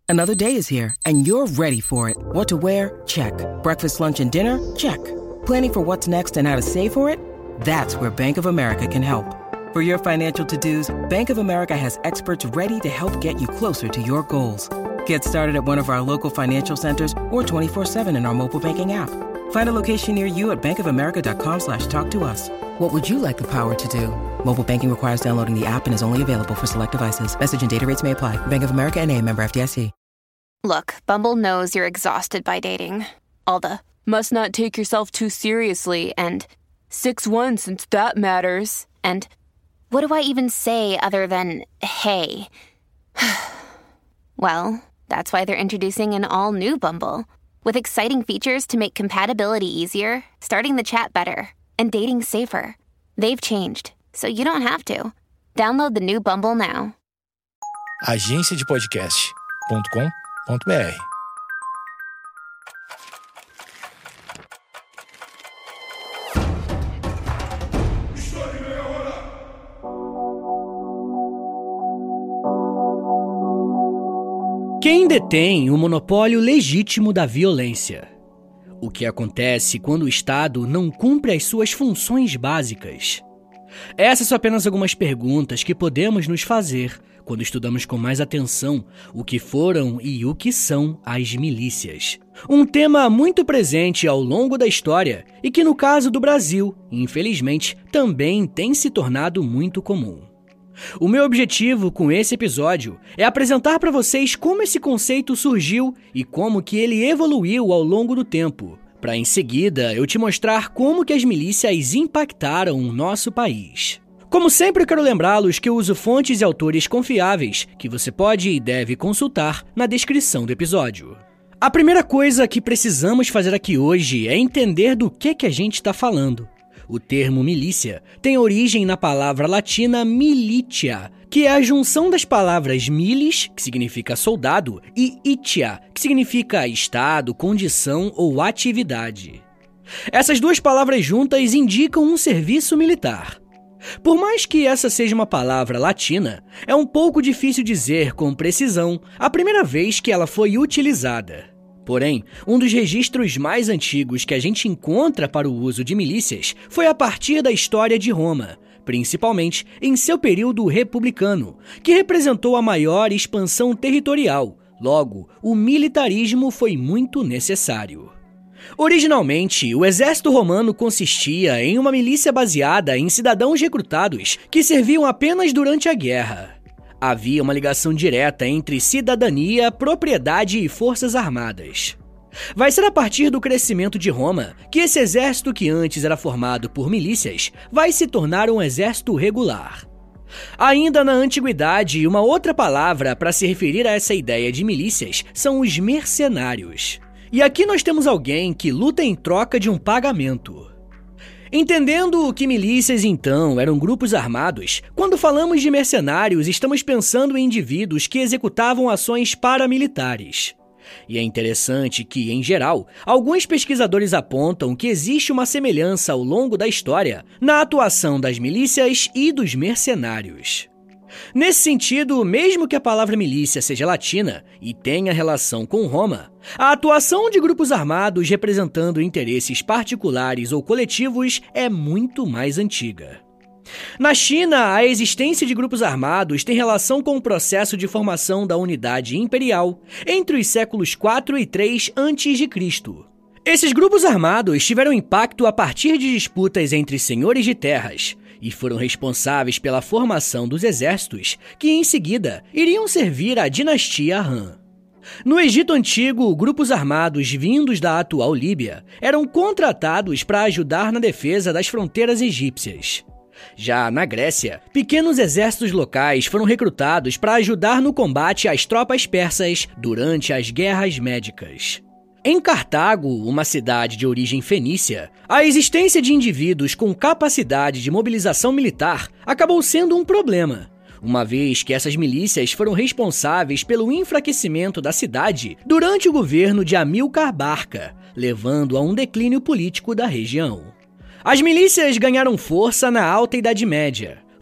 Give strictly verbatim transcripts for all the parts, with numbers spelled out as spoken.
Another day is here, and you're ready for it. What to wear? Check. Breakfast, lunch, and dinner? Check. Planning for what's next and how to save for it? That's where Bank of America can help. For your financial to-dos, Bank of America has experts ready to help get you closer to your goals. Get started at one of our local financial centers or twenty-four seven in our mobile banking app. Find a location near you at bankofamerica.com slash talk to us. What would you like the power to do? Mobile banking requires downloading the app and is only available for select devices. Message and data rates may apply. Bank of America N A, member F D I C. Look, Bumble knows you're exhausted by dating. All the, must not take yourself too seriously, and six one since that matters, and what do I even say other than, hey? Well, that's why they're introducing an all-new Bumble, with exciting features to make compatibility easier, starting the chat better, and dating safer. They've changed, so you don't have to. Download the new Bumble now. agência de podcast ponto com ponto b r. Quem detém o monopólio legítimo da violência? O que acontece quando o Estado não cumpre as suas funções básicas? Essas são apenas algumas perguntas que podemos nos fazer quando estudamos com mais atenção o que foram e o que são as milícias. Um tema muito presente ao longo da história e que, no caso do Brasil, infelizmente, também tem se tornado muito comum. O meu objetivo com esse episódio é apresentar para vocês como esse conceito surgiu e como que ele evoluiu ao longo do tempo, para em seguida eu te mostrar como que as milícias impactaram o nosso país. Como sempre, eu quero lembrá-los que eu uso fontes e autores confiáveis que você pode e deve consultar na descrição do episódio. A primeira coisa que precisamos fazer aqui hoje é entender do que, que a gente está falando. O termo milícia tem origem na palavra latina militia, que é a junção das palavras milis, que significa soldado, e itia, que significa estado, condição ou atividade. Essas duas palavras juntas indicam um serviço militar. Por mais que essa seja uma palavra latina, é um pouco difícil dizer com precisão a primeira vez que ela foi utilizada. Porém, um dos registros mais antigos que a gente encontra para o uso de milícias foi a partir da história de Roma, principalmente em seu período republicano, que representou a maior expansão territorial. Logo, o militarismo foi muito necessário. Originalmente, o exército romano consistia em uma milícia baseada em cidadãos recrutados que serviam apenas durante a guerra. Havia uma ligação direta entre cidadania, propriedade e forças armadas. Vai ser a partir do crescimento de Roma que esse exército, que antes era formado por milícias, vai se tornar um exército regular. Ainda na antiguidade, uma outra palavra para se referir a essa ideia de milícias são os mercenários. E aqui nós temos alguém que luta em troca de um pagamento. Entendendo que milícias, então, eram grupos armados, quando falamos de mercenários, estamos pensando em indivíduos que executavam ações paramilitares. E é interessante que, em geral, alguns pesquisadores apontam que existe uma semelhança ao longo da história na atuação das milícias e dos mercenários. Nesse sentido, mesmo que a palavra milícia seja latina e tenha relação com Roma, a atuação de grupos armados representando interesses particulares ou coletivos é muito mais antiga. Na China, a existência de grupos armados tem relação com o processo de formação da unidade imperial entre os séculos quatro e três antes de Cristo. Esses grupos armados tiveram impacto a partir de disputas entre senhores de terras, e foram responsáveis pela formação dos exércitos, que em seguida iriam servir à dinastia Han. No Egito Antigo, grupos armados vindos da atual Líbia eram contratados para ajudar na defesa das fronteiras egípcias. Já na Grécia, pequenos exércitos locais foram recrutados para ajudar no combate às tropas persas durante as guerras médicas. Em Cartago, uma cidade de origem fenícia, a existência de indivíduos com capacidade de mobilização militar acabou sendo um problema, uma vez que essas milícias foram responsáveis pelo enfraquecimento da cidade durante o governo de Amílcar Barca, levando a um declínio político da região. As milícias ganharam força na Alta Idade Média,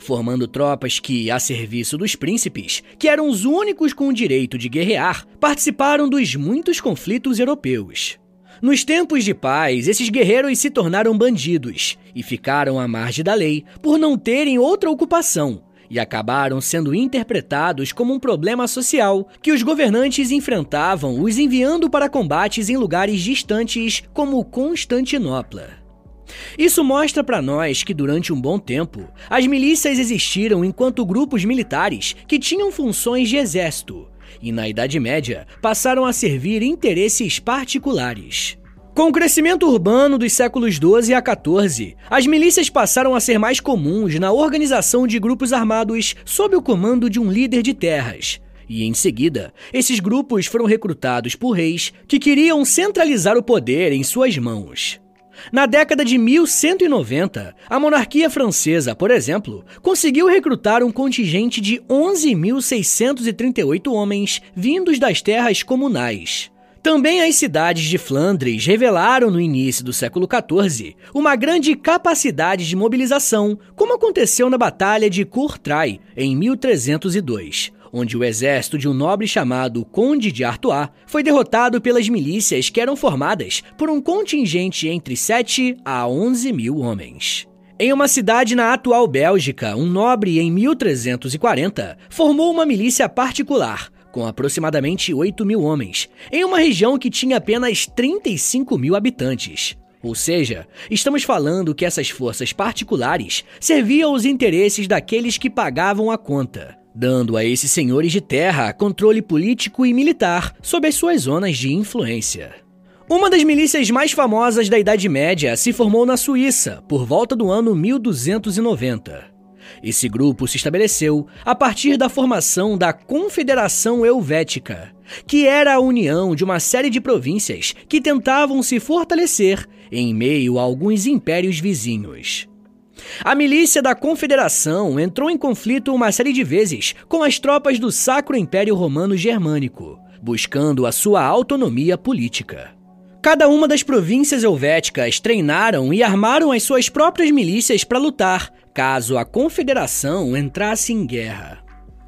formando tropas que, a serviço dos príncipes, que eram os únicos com o direito de guerrear, participaram dos muitos conflitos europeus. Nos tempos de paz, esses guerreiros se tornaram bandidos e ficaram à margem da lei por não terem outra ocupação e acabaram sendo interpretados como um problema social que os governantes enfrentavam, os enviando para combates em lugares distantes como Constantinopla. Isso mostra para nós que durante um bom tempo, as milícias existiram enquanto grupos militares que tinham funções de exército, e na Idade Média passaram a servir interesses particulares. Com o crescimento urbano dos séculos doze a quatorze, as milícias passaram a ser mais comuns na organização de grupos armados sob o comando de um líder de terras. E, em seguida, esses grupos foram recrutados por reis que queriam centralizar o poder em suas mãos. Na década de mil cento e noventa, a monarquia francesa, por exemplo, conseguiu recrutar um contingente de onze mil seiscentos e trinta e oito homens vindos das terras comunais. Também as cidades de Flandres revelaram no início do século quatorze uma grande capacidade de mobilização, como aconteceu na Batalha de Courtrai, em mil trezentos e dois. Onde o exército de um nobre chamado Conde de Artois foi derrotado pelas milícias que eram formadas por um contingente entre sete a onze mil homens. Em uma cidade na atual Bélgica, um nobre em mil trezentos e quarenta formou uma milícia particular, com aproximadamente oito mil homens, em uma região que tinha apenas trinta e cinco mil habitantes. Ou seja, estamos falando que essas forças particulares serviam aos interesses daqueles que pagavam a conta, dando a esses senhores de terra controle político e militar sobre as suas zonas de influência. Uma das milícias mais famosas da Idade Média se formou na Suíça, por volta do ano mil duzentos e noventa. Esse grupo se estabeleceu a partir da formação da Confederação Helvética, que era a união de uma série de províncias que tentavam se fortalecer em meio a alguns impérios vizinhos. A milícia da Confederação entrou em conflito uma série de vezes com as tropas do Sacro Império Romano Germânico, buscando a sua autonomia política. Cada uma das províncias helvéticas treinaram e armaram as suas próprias milícias para lutar, caso a Confederação entrasse em guerra.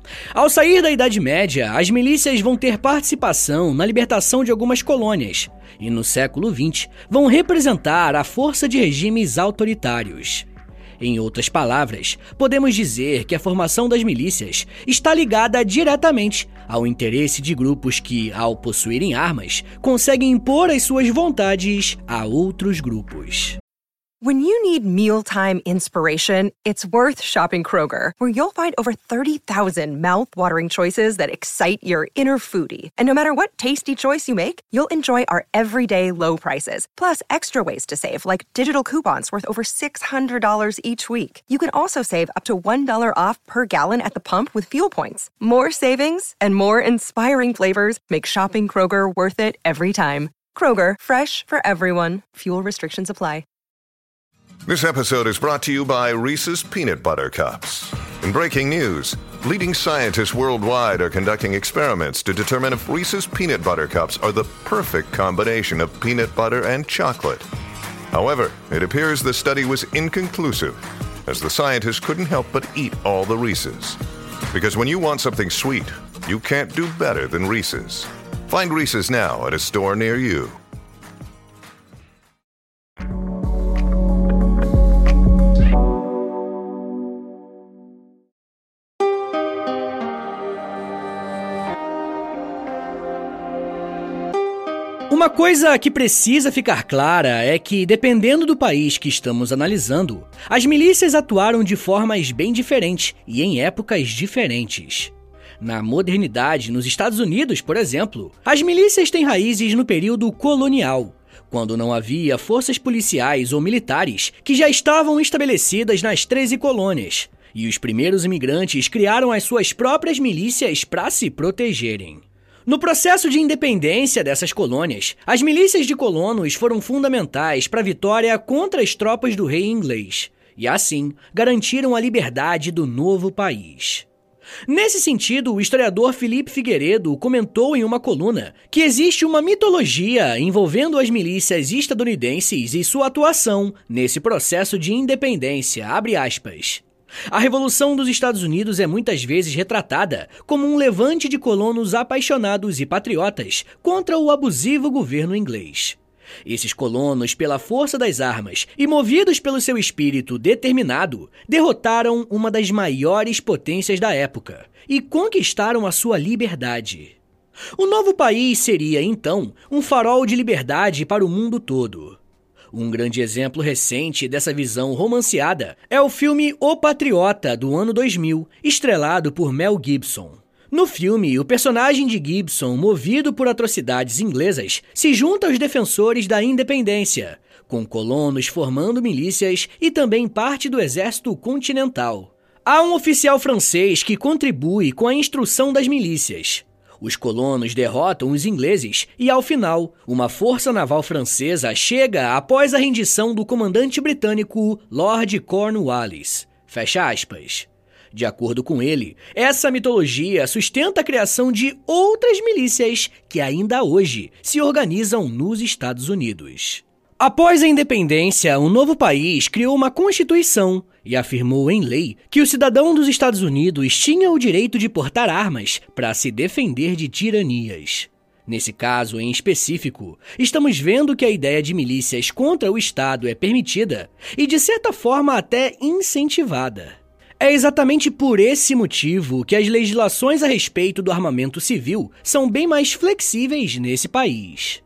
Ao sair da Idade Média, as milícias vão ter participação na libertação de algumas colônias, e no século vinte vão representar a força de regimes autoritários. Em outras palavras, podemos dizer que a formação das milícias está ligada diretamente ao interesse de grupos que, ao possuírem armas, conseguem impor as suas vontades a outros grupos. When you need mealtime inspiration, it's worth shopping Kroger, where you'll find over thirty thousand mouth-watering choices that excite your inner foodie. And no matter what tasty choice you make, you'll enjoy our everyday low prices, plus extra ways to save, like digital coupons worth over six hundred dollars each week. You can also save up to one dollar off per gallon at the pump with fuel points. More savings and more inspiring flavors make shopping Kroger worth it every time. Kroger, fresh for everyone. Fuel restrictions apply. This episode is brought to you by Reese's Peanut Butter Cups. In breaking news, leading scientists worldwide are conducting experiments to determine if Reese's Peanut Butter Cups are the perfect combination of peanut butter and chocolate. However, it appears the study was inconclusive, as the scientists couldn't help but eat all the Reese's. Because when you want something sweet, you can't do better than Reese's. Find Reese's now at a store near you. Uma coisa que precisa ficar clara é que, dependendo do país que estamos analisando, as milícias atuaram de formas bem diferentes e em épocas diferentes. Na modernidade, nos Estados Unidos, por exemplo, as milícias têm raízes no período colonial, quando não havia forças policiais ou militares que já estavam estabelecidas nas treze colônias, e os primeiros imigrantes criaram as suas próprias milícias para se protegerem. No processo de independência dessas colônias, as milícias de colonos foram fundamentais para a vitória contra as tropas do rei inglês, e assim garantiram a liberdade do novo país. Nesse sentido, o historiador Felipe Figueiredo comentou em uma coluna que existe uma mitologia envolvendo as milícias estadunidenses e sua atuação nesse processo de independência, abre aspas. A Revolução dos Estados Unidos é muitas vezes retratada como um levante de colonos apaixonados e patriotas contra o abusivo governo inglês. Esses colonos, pela força das armas e movidos pelo seu espírito determinado, derrotaram uma das maiores potências da época e conquistaram a sua liberdade. O novo país seria, então, um farol de liberdade para o mundo todo. Um grande exemplo recente dessa visão romanceada é o filme O Patriota, do ano dois mil, estrelado por Mel Gibson. No filme, o personagem de Gibson, movido por atrocidades inglesas, se junta aos defensores da independência, com colonos formando milícias e também parte do exército continental. Há um oficial francês que contribui com a instrução das milícias. Os colonos derrotam os ingleses e, ao final, uma força naval francesa chega após a rendição do comandante britânico Lord Cornwallis. Fecha aspas. De acordo com ele, essa mitologia sustenta a criação de outras milícias que ainda hoje se organizam nos Estados Unidos. Após a independência, o novo país criou uma constituição e afirmou em lei que o cidadão dos Estados Unidos tinha o direito de portar armas para se defender de tiranias. Nesse caso em específico, estamos vendo que a ideia de milícias contra o Estado é permitida e, de certa forma, até incentivada. É exatamente por esse motivo que as legislações a respeito do armamento civil são bem mais flexíveis nesse país.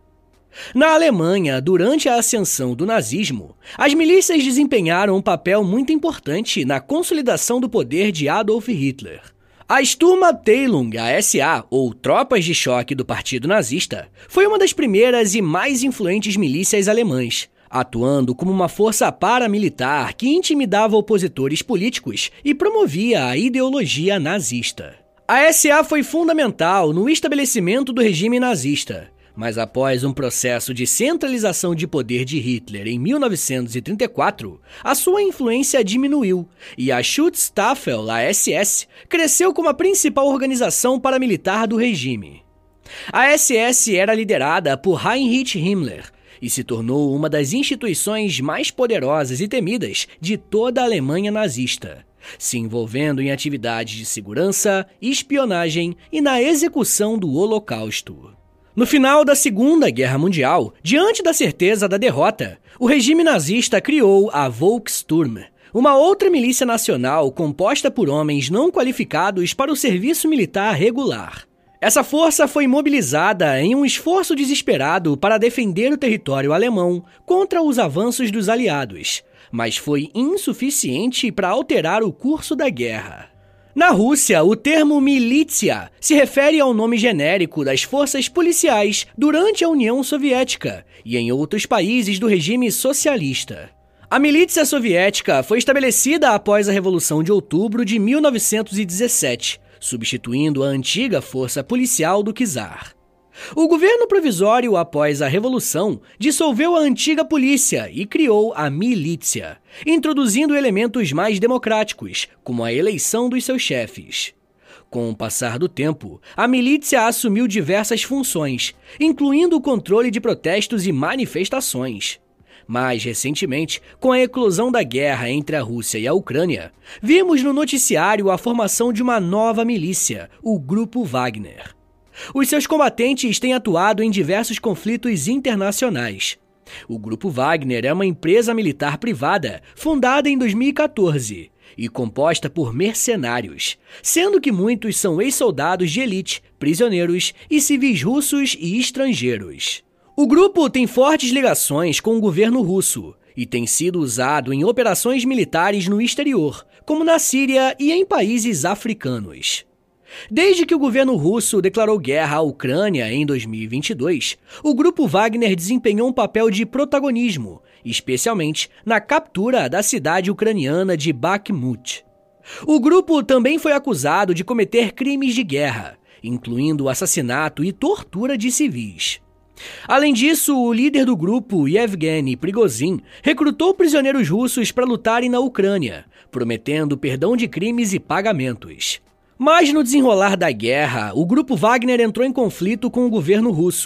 Na Alemanha, durante a ascensão do nazismo, as milícias desempenharam um papel muito importante na consolidação do poder de Adolf Hitler. A Sturmabteilung, a S A, ou Tropas de Choque do Partido Nazista, foi uma das primeiras e mais influentes milícias alemãs, atuando como uma força paramilitar que intimidava opositores políticos e promovia a ideologia nazista. A S A foi fundamental no estabelecimento do regime nazista, mas após um processo de centralização de poder de Hitler em mil novecentos e trinta e quatro, a sua influência diminuiu e a Schutzstaffel, a S S, cresceu como a principal organização paramilitar do regime. A S S era liderada por Heinrich Himmler e se tornou uma das instituições mais poderosas e temidas de toda a Alemanha nazista, se envolvendo em atividades de segurança, espionagem e na execução do Holocausto. No final da Segunda Guerra Mundial, diante da certeza da derrota, o regime nazista criou a Volkssturm, uma outra milícia nacional composta por homens não qualificados para o serviço militar regular. Essa força foi mobilizada em um esforço desesperado para defender o território alemão contra os avanços dos aliados, mas foi insuficiente para alterar o curso da guerra. Na Rússia, o termo milícia se refere ao nome genérico das forças policiais durante a União Soviética e em outros países do regime socialista. A milícia soviética foi estabelecida após a Revolução de Outubro de mil novecentos e dezessete, substituindo a antiga força policial do czar. O governo provisório, após a Revolução, dissolveu a antiga polícia e criou a milícia, introduzindo elementos mais democráticos, como a eleição dos seus chefes. Com o passar do tempo, a milícia assumiu diversas funções, incluindo o controle de protestos e manifestações. Mais recentemente, com a eclosão da guerra entre a Rússia e a Ucrânia, vimos no noticiário a formação de uma nova milícia, o Grupo Wagner. Os seus combatentes têm atuado em diversos conflitos internacionais. O Grupo Wagner é uma empresa militar privada fundada em dois mil e quatorze e composta por mercenários, sendo que muitos são ex-soldados de elite, prisioneiros e civis russos e estrangeiros. O grupo tem fortes ligações com o governo russo e tem sido usado em operações militares no exterior, como na Síria e em países africanos. Desde que o governo russo declarou guerra à Ucrânia em dois mil e vinte e dois, o Grupo Wagner desempenhou um papel de protagonismo, especialmente na captura da cidade ucraniana de Bakhmut. O grupo também foi acusado de cometer crimes de guerra, incluindo assassinato e tortura de civis. Além disso, o líder do grupo, Yevgeny Prigozhin, recrutou prisioneiros russos para lutarem na Ucrânia, prometendo perdão de crimes e pagamentos. Mas no desenrolar da guerra, o Grupo Wagner entrou em conflito com o governo russo,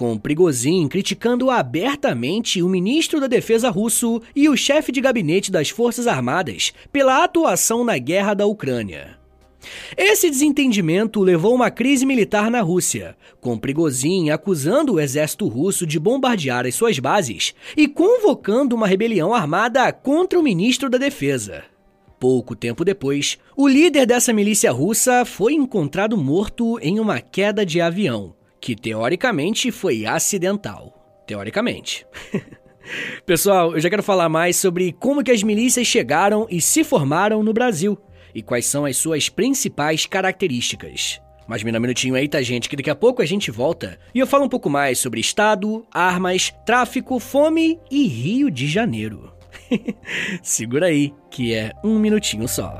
com Prigozhin criticando abertamente o ministro da Defesa russo e o chefe de gabinete das Forças Armadas pela atuação na guerra da Ucrânia. Esse desentendimento levou a uma crise militar na Rússia, com Prigozhin acusando o exército russo de bombardear as suas bases e convocando uma rebelião armada contra o ministro da Defesa. Pouco tempo depois, o líder dessa milícia russa foi encontrado morto em uma queda de avião, que teoricamente foi acidental. Teoricamente. Pessoal, eu já quero falar mais sobre como que as milícias chegaram e se formaram no Brasil e quais são as suas principais características. Mas me dá um minutinho aí, tá, gente, que daqui a pouco a gente volta e eu falo um pouco mais sobre Estado, armas, tráfico, fome e Rio de Janeiro. Segura aí, que é um minutinho só.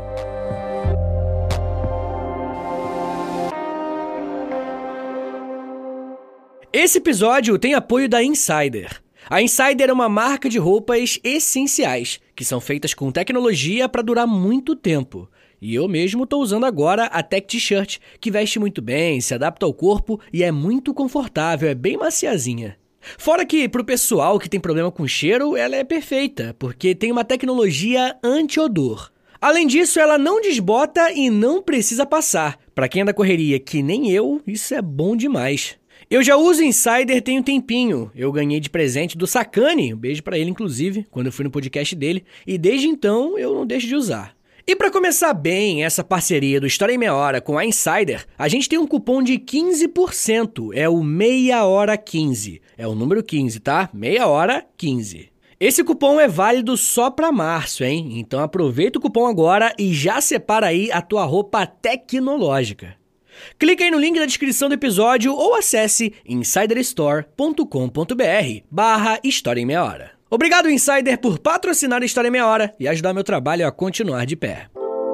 Esse episódio tem apoio da Insider. A Insider é uma marca de roupas essenciais, que são feitas com tecnologia para durar muito tempo. E eu mesmo estou usando agora a Tech T-Shirt, que veste muito bem, se adapta ao corpo e é muito confortável, é bem maciazinha. Fora que, pro pessoal que tem problema com cheiro, ela é perfeita, porque tem uma tecnologia anti-odor. Além disso, ela não desbota e não precisa passar. Para quem é da correria que nem eu, isso é bom demais. Eu já uso Insider tem um tempinho. Eu ganhei de presente do Sacani, um beijo pra ele inclusive, quando eu fui no podcast dele, e desde então eu não deixo de usar. E para começar bem essa parceria do História em Meia Hora com a Insider, a gente tem um cupom de quinze por cento, é o Meia Hora quinze. É o número quinze, tá? Meia Hora quinze. Esse cupom é válido só para março, hein? Então aproveita o cupom agora e já separa aí a tua roupa tecnológica. Clica aí no link da descrição do episódio ou acesse insiderstore.com.br barra História em Meia Hora. Obrigado, Insider, por patrocinar a História em Meia Hora e ajudar meu trabalho a continuar de pé.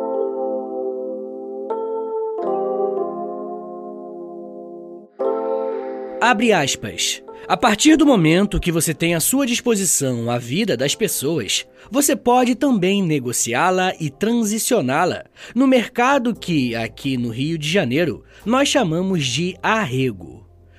Abre aspas. A partir do momento que você tem à sua disposição a vida das pessoas, você pode também negociá-la e transicioná-la no mercado que, aqui no Rio de Janeiro, nós chamamos de arrego.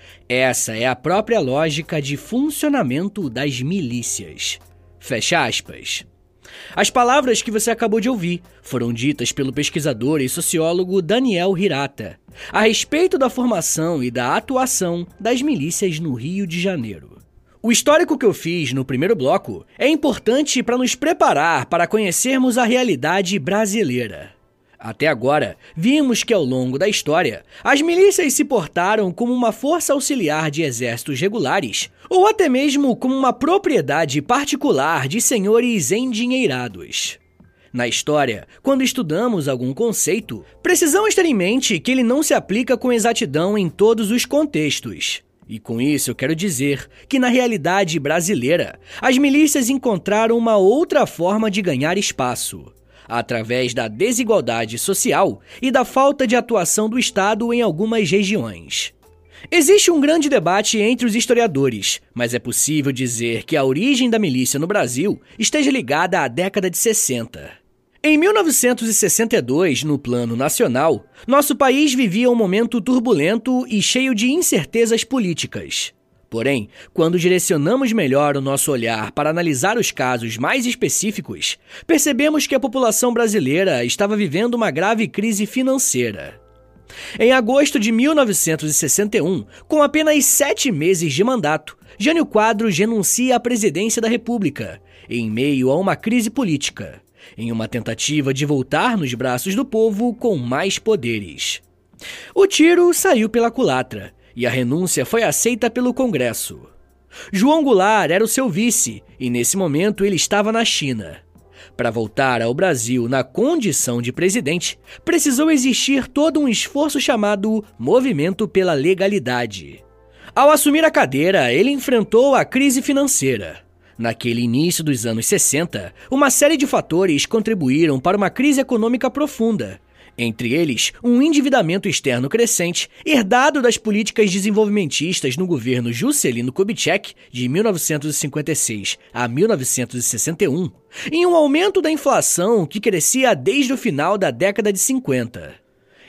Essa é a própria lógica de funcionamento das milícias. Fecha aspas. As palavras que você acabou de ouvir foram ditas pelo pesquisador e sociólogo Daniel Hirata a respeito da formação e da atuação das milícias no Rio de Janeiro. O histórico que eu fiz no primeiro bloco é importante para nos preparar para conhecermos a realidade brasileira. Até agora, vimos que ao longo da história, as milícias se portaram como uma força auxiliar de exércitos regulares, ou até mesmo como uma propriedade particular de senhores endinheirados. Na história, quando estudamos algum conceito, precisamos ter em mente que ele não se aplica com exatidão em todos os contextos. E com isso eu quero dizer que na realidade brasileira, as milícias encontraram uma outra forma de ganhar espaço, através da desigualdade social e da falta de atuação do Estado em algumas regiões. Existe um grande debate entre os historiadores, mas é possível dizer que a origem da milícia no Brasil esteja ligada à década de sessenta. Em mil novecentos e sessenta e dois, no plano nacional, nosso país vivia um momento turbulento e cheio de incertezas políticas. Porém, quando direcionamos melhor o nosso olhar para analisar os casos mais específicos, percebemos que a população brasileira estava vivendo uma grave crise financeira. Em agosto de mil novecentos e sessenta e um, com apenas sete meses de mandato, Jânio Quadros renuncia à presidência da República, em meio a uma crise política, em uma tentativa de voltar nos braços do povo com mais poderes. O tiro saiu pela culatra, e a renúncia foi aceita pelo Congresso. João Goulart era o seu vice, e nesse momento ele estava na China. Para voltar ao Brasil na condição de presidente, precisou existir todo um esforço chamado Movimento pela Legalidade. Ao assumir a cadeira, ele enfrentou a crise financeira. Naquele início dos anos sessenta, uma série de fatores contribuíram para uma crise econômica profunda. Entre eles, um endividamento externo crescente, herdado das políticas desenvolvimentistas no governo Juscelino Kubitschek, de mil novecentos e cinquenta e seis a mil novecentos e sessenta e um, e um aumento da inflação que crescia desde o final da década de cinquenta.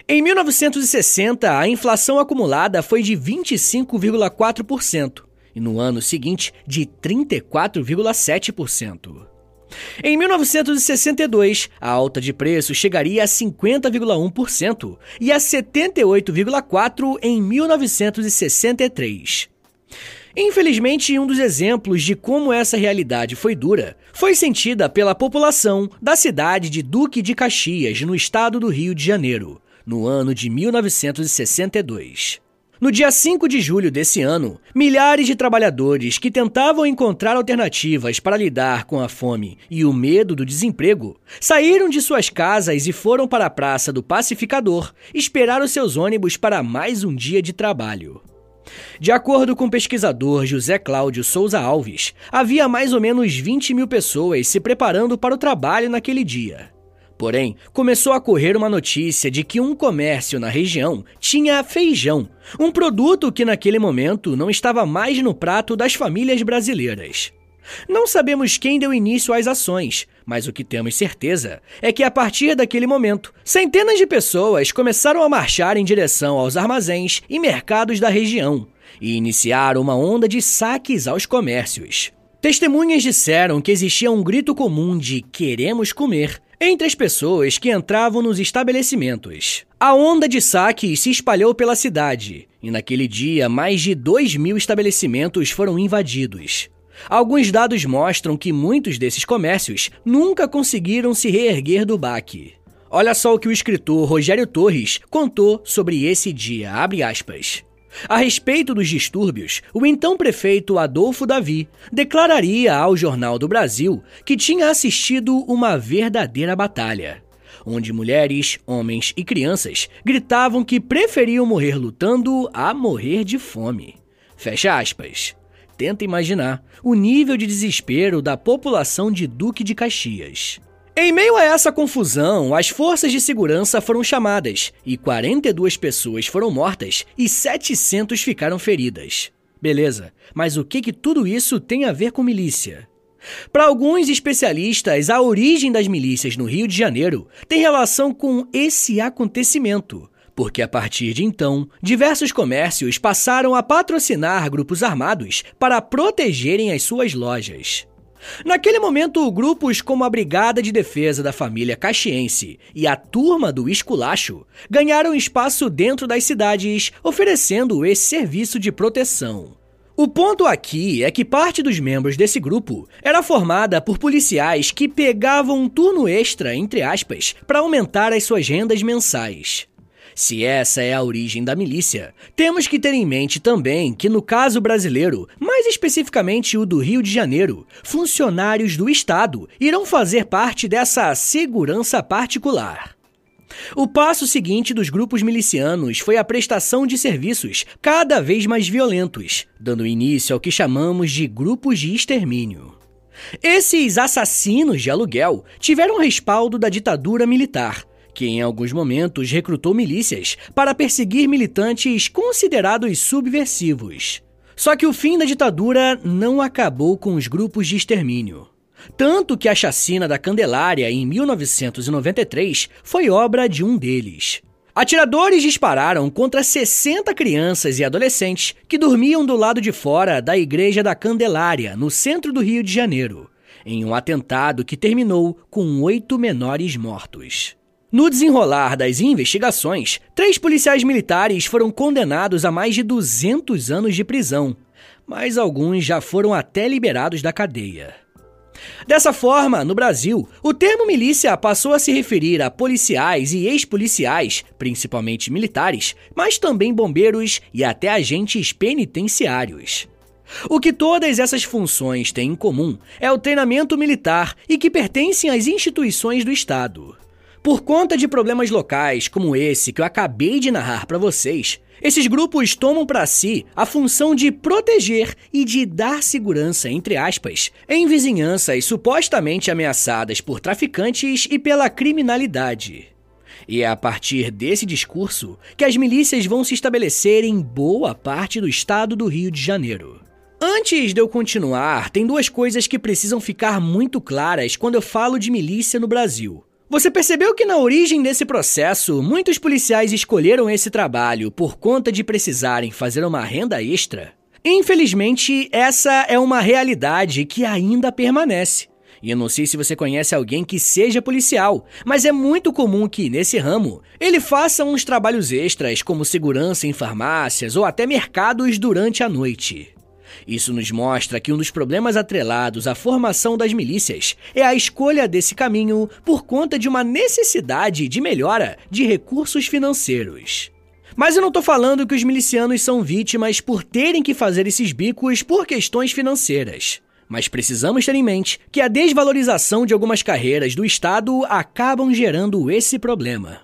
Em mil novecentos e sessenta, a inflação acumulada foi de vinte e cinco vírgula quatro por cento e no ano seguinte de trinta e quatro vírgula sete por cento. Em mil novecentos e sessenta e dois, a alta de preços chegaria a cinquenta vírgula um por cento e a setenta e oito vírgula quatro por cento em mil novecentos e sessenta e três. Infelizmente, um dos exemplos de como essa realidade foi dura foi sentida pela população da cidade de Duque de Caxias, no estado do Rio de Janeiro, no ano de mil novecentos e sessenta e dois. No dia cinco de julho desse ano, milhares de trabalhadores que tentavam encontrar alternativas para lidar com a fome e o medo do desemprego saíram de suas casas e foram para a Praça do Pacificador esperar os seus ônibus para mais um dia de trabalho. De acordo com o pesquisador José Cláudio Souza Alves, havia mais ou menos vinte mil pessoas se preparando para o trabalho naquele dia. Porém, começou a correr uma notícia de que um comércio na região tinha feijão, um produto que naquele momento não estava mais no prato das famílias brasileiras. Não sabemos quem deu início às ações, mas o que temos certeza é que a partir daquele momento, centenas de pessoas começaram a marchar em direção aos armazéns e mercados da região e iniciaram uma onda de saques aos comércios. Testemunhas disseram que existia um grito comum de "queremos comer" entre as pessoas que entravam nos estabelecimentos. A onda de saques se espalhou pela cidade e naquele dia mais de dois mil estabelecimentos foram invadidos. Alguns dados mostram que muitos desses comércios nunca conseguiram se reerguer do baque. Olha só o que o escritor Rogério Torres contou sobre esse dia, abre aspas. A respeito dos distúrbios, o então prefeito Adolfo Davi declararia ao Jornal do Brasil que tinha assistido uma verdadeira batalha, onde mulheres, homens e crianças gritavam que preferiam morrer lutando a morrer de fome. Fecha aspas. Tenta imaginar o nível de desespero da população de Duque de Caxias. Em meio a essa confusão, as forças de segurança foram chamadas e quarenta e duas pessoas foram mortas e setecentas ficaram feridas. Beleza, mas o que que tudo isso tem a ver com milícia? Para alguns especialistas, a origem das milícias no Rio de Janeiro tem relação com esse acontecimento, porque a partir de então, diversos comércios passaram a patrocinar grupos armados para protegerem as suas lojas. Naquele momento, grupos como a Brigada de Defesa da Família Caxiense e a Turma do Esculacho ganharam espaço dentro das cidades, oferecendo esse serviço de proteção. O ponto aqui é que parte dos membros desse grupo era formada por policiais que pegavam um turno extra, entre aspas, para aumentar as suas rendas mensais. Se essa é a origem da milícia, temos que ter em mente também que no caso brasileiro, mais especificamente o do Rio de Janeiro, funcionários do Estado irão fazer parte dessa segurança particular. O passo seguinte dos grupos milicianos foi a prestação de serviços cada vez mais violentos, dando início ao que chamamos de grupos de extermínio. Esses assassinos de aluguel tiveram respaldo da ditadura militar, que em alguns momentos recrutou milícias para perseguir militantes considerados subversivos. Só que o fim da ditadura não acabou com os grupos de extermínio. Tanto que a chacina da Candelária em mil novecentos e noventa e três foi obra de um deles. Atiradores dispararam contra sessenta crianças e adolescentes que dormiam do lado de fora da Igreja da Candelária, no centro do Rio de Janeiro, em um atentado que terminou com oito menores mortos. No desenrolar das investigações, três policiais militares foram condenados a mais de duzentos anos de prisão, mas alguns já foram até liberados da cadeia. Dessa forma, no Brasil, o termo milícia passou a se referir a policiais e ex-policiais, principalmente militares, mas também bombeiros e até agentes penitenciários. O que todas essas funções têm em comum é o treinamento militar e que pertencem às instituições do Estado. Por conta de problemas locais como esse que eu acabei de narrar para vocês, esses grupos tomam para si a função de proteger e de dar segurança, entre aspas, em vizinhanças supostamente ameaçadas por traficantes e pela criminalidade. E é a partir desse discurso que as milícias vão se estabelecer em boa parte do estado do Rio de Janeiro. Antes de eu continuar, tem duas coisas que precisam ficar muito claras quando eu falo de milícia no Brasil. Você percebeu que na origem desse processo, muitos policiais escolheram esse trabalho por conta de precisarem fazer uma renda extra? Infelizmente, essa é uma realidade que ainda permanece. E eu não sei se você conhece alguém que seja policial, mas é muito comum que, nesse ramo, ele faça uns trabalhos extras como segurança em farmácias ou até mercados durante a noite. Isso nos mostra que um dos problemas atrelados à formação das milícias é a escolha desse caminho por conta de uma necessidade de melhora de recursos financeiros. Mas eu não tô falando que os milicianos são vítimas por terem que fazer esses bicos por questões financeiras. Mas precisamos ter em mente que a desvalorização de algumas carreiras do Estado acabam gerando esse problema.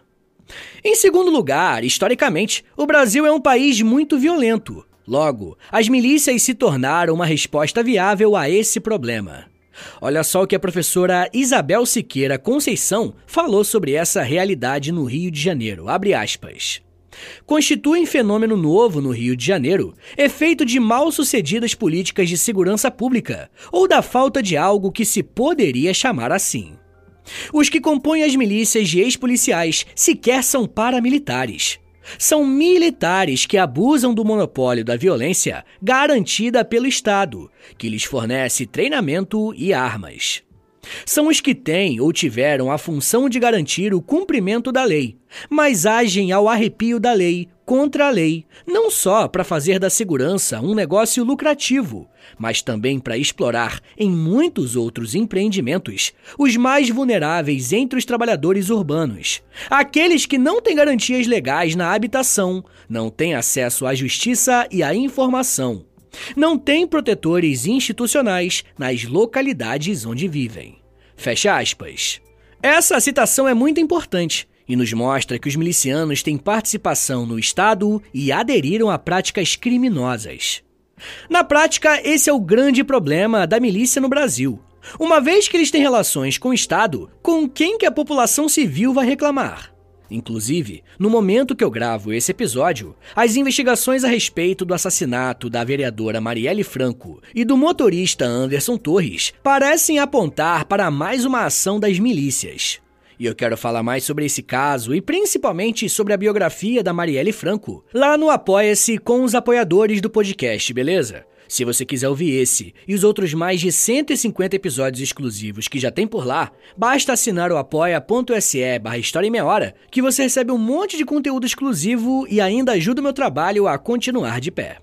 Em segundo lugar, historicamente, o Brasil é um país muito violento. Logo, as milícias se tornaram uma resposta viável a esse problema. Olha só o que a professora Isabel Siqueira Conceição falou sobre essa realidade no Rio de Janeiro, abre aspas. Constituem fenômeno novo no Rio de Janeiro, efeito de mal-sucedidas políticas de segurança pública ou da falta de algo que se poderia chamar assim. Os que compõem as milícias de ex-policiais sequer são paramilitares. São militares que abusam do monopólio da violência garantida pelo Estado, que lhes fornece treinamento e armas. São os que têm ou tiveram a função de garantir o cumprimento da lei, mas agem ao arrepio da lei, contra a lei, não só para fazer da segurança um negócio lucrativo, mas também para explorar, em muitos outros empreendimentos, os mais vulneráveis entre os trabalhadores urbanos, aqueles que não têm garantias legais na habitação, não têm acesso à justiça e à informação, não têm protetores institucionais nas localidades onde vivem. Fecha aspas. Essa citação é muito importante e nos mostra que os milicianos têm participação no Estado e aderiram a práticas criminosas. Na prática, esse é o grande problema da milícia no Brasil. Uma vez que eles têm relações com o Estado, com quem que a população civil vai reclamar? Inclusive, no momento que eu gravo esse episódio, as investigações a respeito do assassinato da vereadora Marielle Franco e do motorista Anderson Torres parecem apontar para mais uma ação das milícias. E eu quero falar mais sobre esse caso e principalmente sobre a biografia da Marielle Franco lá no Apoia-se com os apoiadores do podcast, beleza? Se você quiser ouvir esse e os outros mais de cento e cinquenta episódios exclusivos que já tem por lá, basta assinar o apoia.se barra História em Meia Hora, que você recebe um monte de conteúdo exclusivo e ainda ajuda o meu trabalho a continuar de pé.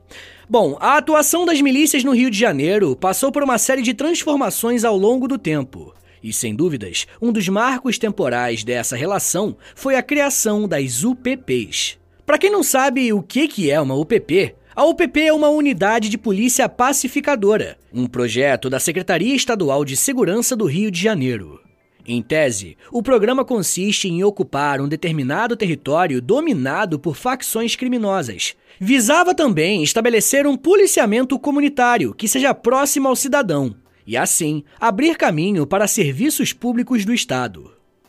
Bom, a atuação das milícias no Rio de Janeiro passou por uma série de transformações ao longo do tempo. E, sem dúvidas, um dos marcos temporais dessa relação foi a criação das U P Ps. Para quem não sabe o que é uma U P P, a U P P é uma unidade de polícia pacificadora, um projeto da Secretaria Estadual de Segurança do Rio de Janeiro. Em tese, o programa consiste em ocupar um determinado território dominado por facções criminosas. Visava também estabelecer um policiamento comunitário que seja próximo ao cidadão e, assim, abrir caminho para serviços públicos do Estado.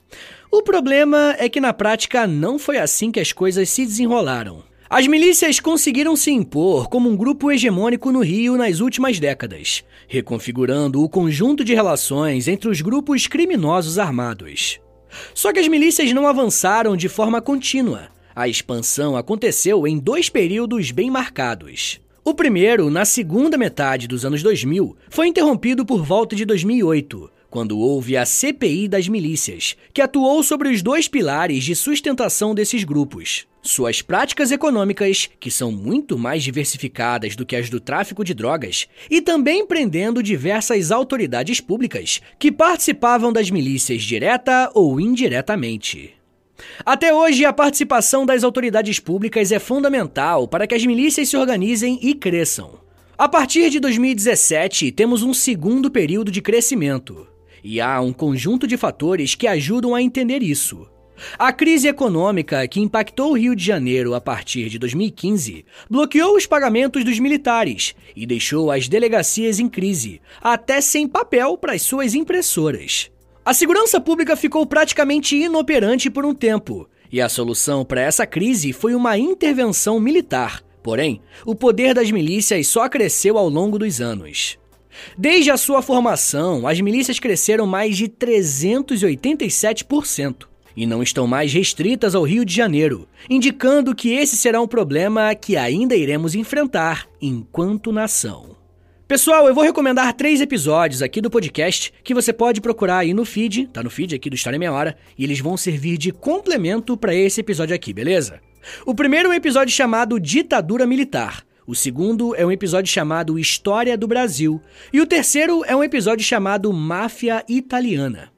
O problema é que, na prática, não foi assim que as coisas se desenrolaram. As milícias conseguiram se impor como um grupo hegemônico no Rio nas últimas décadas, reconfigurando o conjunto de relações entre os grupos criminosos armados. Só que as milícias não avançaram de forma contínua. A expansão aconteceu em dois períodos bem marcados. O primeiro, na segunda metade dos anos dois mil, foi interrompido por volta de dois mil e oito, quando houve a C P I das milícias, que atuou sobre os dois pilares de sustentação desses grupos. Suas práticas econômicas, que são muito mais diversificadas do que as do tráfico de drogas, e também prendendo diversas autoridades públicas que participavam das milícias direta ou indiretamente. Até hoje, a participação das autoridades públicas é fundamental para que as milícias se organizem e cresçam. A partir de dois mil e dezessete, temos um segundo período de crescimento. E há um conjunto de fatores que ajudam a entender isso. A crise econômica que impactou o Rio de Janeiro a partir de dois mil e quinze bloqueou os pagamentos dos militares e deixou as delegacias em crise, até sem papel para as suas impressoras. A segurança pública ficou praticamente inoperante por um tempo, e a solução para essa crise foi uma intervenção militar. Porém, o poder das milícias só cresceu ao longo dos anos. Desde a sua formação, as milícias cresceram mais de trezentos e oitenta e sete por cento e não estão mais restritas ao Rio de Janeiro, indicando que esse será um problema que ainda iremos enfrentar enquanto nação. Pessoal, eu vou recomendar três episódios aqui do podcast que você pode procurar aí no feed, tá no feed aqui do História em Meia Hora, e eles vão servir de complemento para esse episódio aqui, beleza? O primeiro é um episódio chamado Ditadura Militar. O segundo é um episódio chamado História do Brasil. E o terceiro é um episódio chamado Máfia Italiana.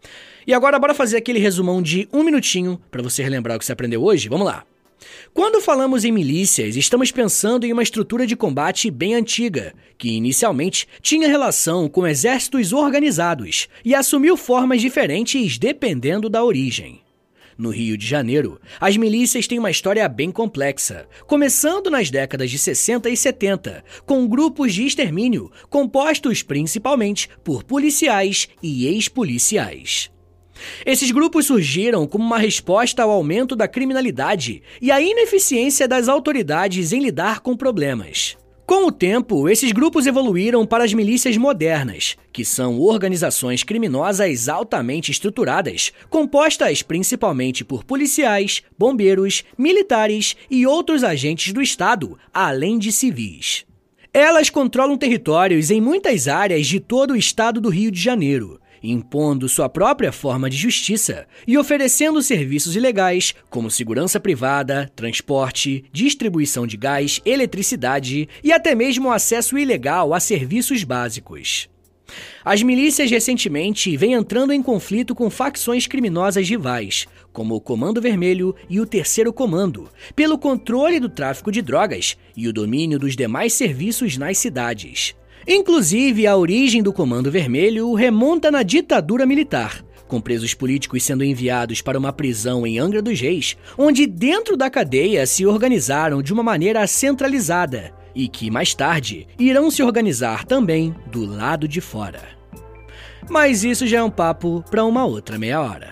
E agora bora fazer aquele resumão de um minutinho para você relembrar o que você aprendeu hoje? Vamos lá. Quando falamos em milícias, estamos pensando em uma estrutura de combate bem antiga, que inicialmente tinha relação com exércitos organizados e assumiu formas diferentes dependendo da origem. No Rio de Janeiro, as milícias têm uma história bem complexa, começando nas décadas de sessenta e setenta, com grupos de extermínio compostos principalmente por policiais e ex-policiais. Esses grupos surgiram como uma resposta ao aumento da criminalidade e à ineficiência das autoridades em lidar com problemas. Com o tempo, esses grupos evoluíram para as milícias modernas, que são organizações criminosas altamente estruturadas, compostas principalmente por policiais, bombeiros, militares e outros agentes do Estado, além de civis. Elas controlam territórios em muitas áreas de todo o estado do Rio de Janeiro, impondo sua própria forma de justiça e oferecendo serviços ilegais como segurança privada, transporte, distribuição de gás, eletricidade e até mesmo acesso ilegal a serviços básicos. As milícias recentemente vêm entrando em conflito com facções criminosas rivais, como o Comando Vermelho e o Terceiro Comando, pelo controle do tráfico de drogas e o domínio dos demais serviços nas cidades. Inclusive, a origem do Comando Vermelho remonta na ditadura militar, com presos políticos sendo enviados para uma prisão em Angra dos Reis, onde dentro da cadeia se organizaram de uma maneira centralizada e que, mais tarde, irão se organizar também do lado de fora. Mas isso já é um papo para uma outra meia hora.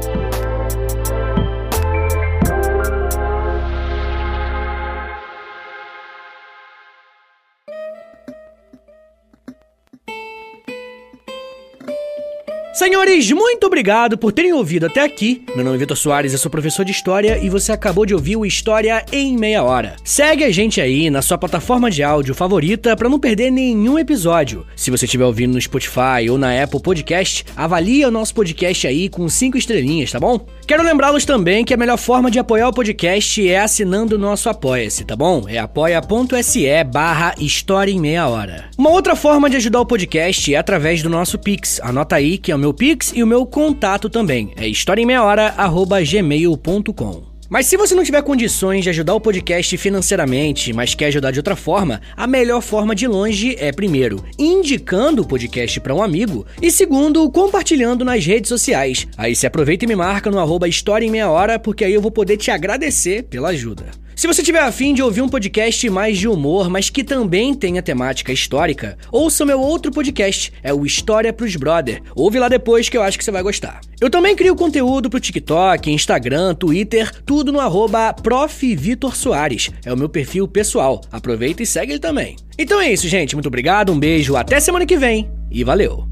Senhores, muito obrigado por terem ouvido até aqui. Meu nome é Vitor Soares, eu sou professor de História e você acabou de ouvir o História em Meia Hora. Segue a gente aí na sua plataforma de áudio favorita para não perder nenhum episódio. Se você estiver ouvindo no Spotify ou na Apple Podcast, avalie o nosso podcast aí com cinco estrelinhas, tá bom? Quero lembrá-los também que a melhor forma de apoiar o podcast é assinando o nosso Apoia-se, tá bom? É apoia.se barra História em Meia Hora. Uma outra forma de ajudar o podcast é através do nosso Pix. Anota aí que é o meu Pix e o meu contato também. É historiaemmeiahora arroba gmail ponto com. Mas se você não tiver condições de ajudar o podcast financeiramente, mas quer ajudar de outra forma, a melhor forma de longe é, primeiro, indicando o podcast para um amigo e, segundo, compartilhando nas redes sociais. Aí você aproveita e me marca no arroba História em Meia Hora, porque aí eu vou poder te agradecer pela ajuda. Se você tiver a fim de ouvir um podcast mais de humor, mas que também tenha temática histórica, ouça meu outro podcast, é o História pros Brother. Ouve lá depois que eu acho que você vai gostar. Eu também crio conteúdo pro TikTok, Instagram, Twitter, tudo no arroba prof Vitor Soares. É o meu perfil pessoal. Aproveita e segue ele também. Então é isso, gente. Muito obrigado, um beijo, até semana que vem e valeu!